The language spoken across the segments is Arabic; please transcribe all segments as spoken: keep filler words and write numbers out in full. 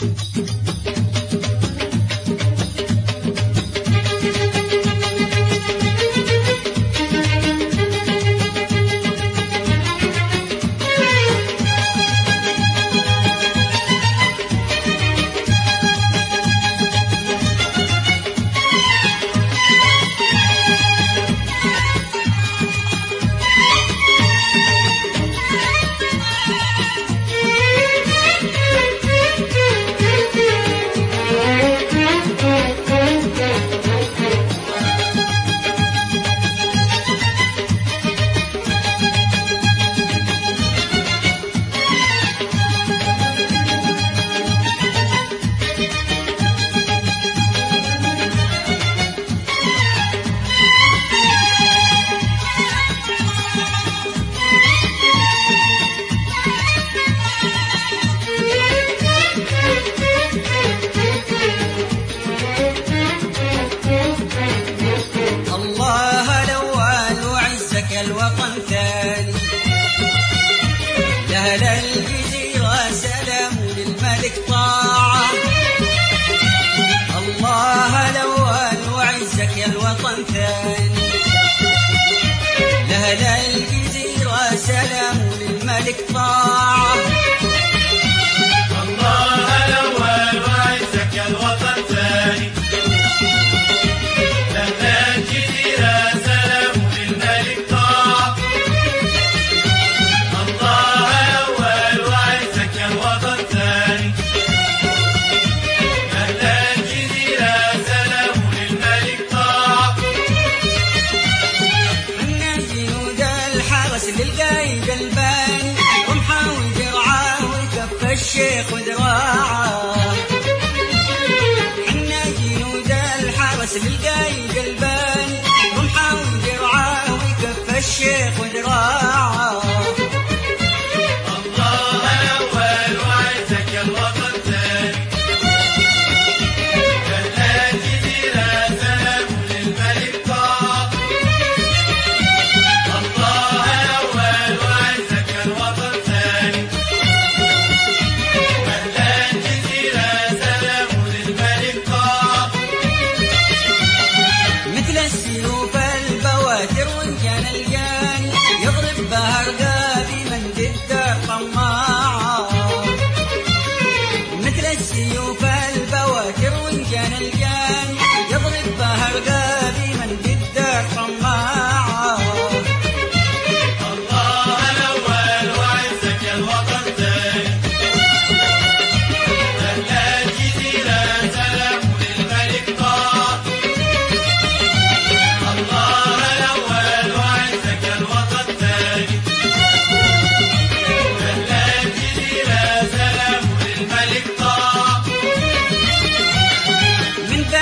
الوطن ثاني لأهل الجزيرة سلام للملك طاعة. الله الأول وعزك يا الوطن ثاني لأهل الجزيرة سلام للملك طاعة. الله الأول وعزك يا الوطن ثاني لأهل الجزيرة سلام للملك طاعة. الله الأول وعزك يا الوطن ثاني لأهل الجزيرة سلام للملك طاعة. منا جنود الحرس للقايد الباني ومحاوي درعاه وكف الشيخ وذراعه. حنا جنود الحرس للقايد الباني ومحاوي درعاه وكف الشيخ وذراعه. الله الأول وعزك يا الوطن ثاني لأهل الجزيرة سلام للملك طاعة. الله الأول وعزك يا الوطن ثاني لأهل الجزيرة سلام للملك طاعة. مثل السيوف البواتر وإن الجاني يضرب بها رقابي من ضد طماعة. مثل السيوف البواتر وإن كان الجاني يضرب بها رقابي من ضد طماعة. الله الأول وعزك يا الوطن ثاني لأهل الجزيرة سلام للملك طاعة. الله الأول وعزك يا الوطن ثاني لأهل الجزيرة سلام للملك طاعة. من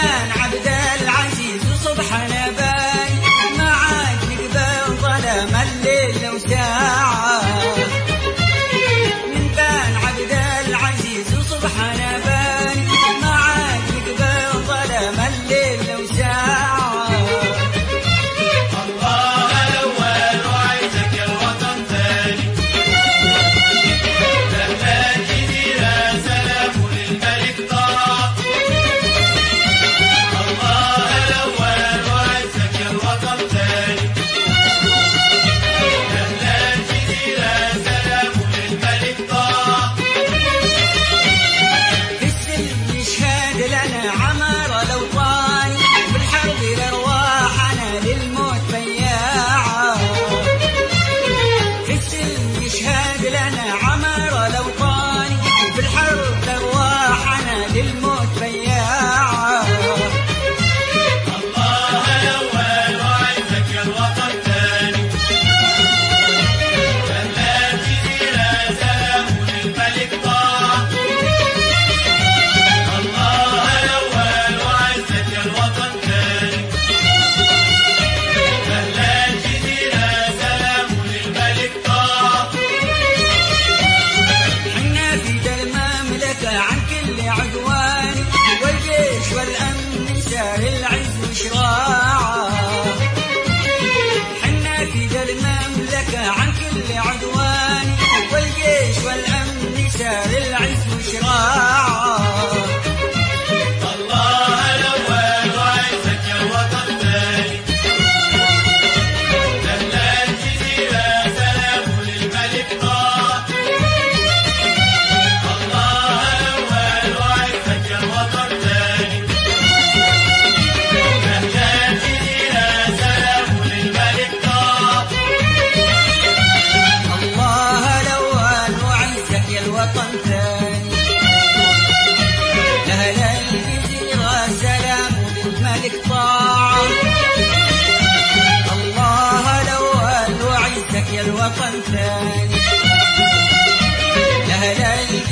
يا الوطن ثاني. لأهل